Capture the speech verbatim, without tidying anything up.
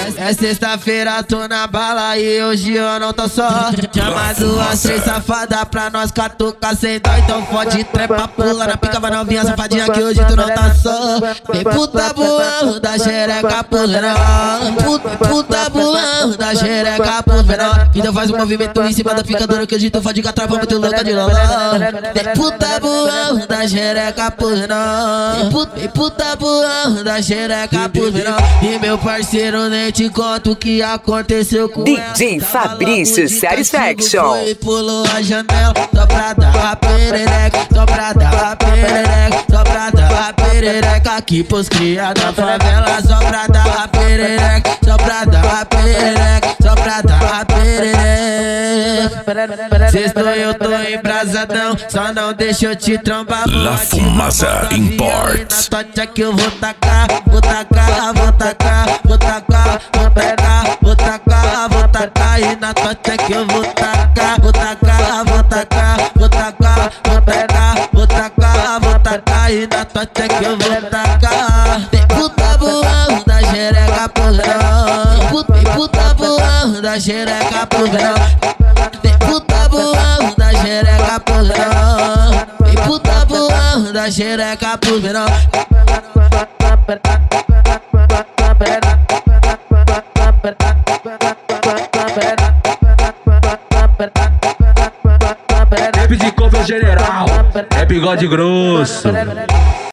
É sexta-feira, tô na bala e hoje eu não tô só. Chama duas, três safadas pra nós catucar sem dó. Então fode, trepa, pula na pica, vai novinha safadinha que hoje tu não tá só. Vem puta boão da xereca pro verão. Puta, puta boão da xereca pro verão. Então faz um movimento em cima da picadora que hoje tu fode com a trava muito louca de lolão. Vem puta boão da xereca pro verão. Vem puta boão da xereca pro verão. E meu parceiro, nem te conto o que aconteceu com D J Fabrício Satisfaction. Foi e pulou a janela, só pra dar a perereca, só pra dar a perereca, só pra dar a perereca aqui pros cria da favela, só pra dar a perereca, só pra dar a perereca, só pra dar a perereca. Sexto eu tô embrasadão, só não deixa eu te trombar. La Fumaça Imports. Na tocha que eu vou tacar, vou tacar, vou tacar, vou tacar, vou tacar, vou tacar, vou tacar. E na tocha que eu vou tacar, vou tacar, vou tacar, vou tacar, vou tacar, vou tacar, vou tacar. E na tocha que eu vou tacar. Tem puta boão da xereca pro verão. Tem puta boão da xereca pro verão. Tem puta boão da xereca pro verão. Tem puta boão da xereca pro verão. Rap de cover general, é bigode grosso.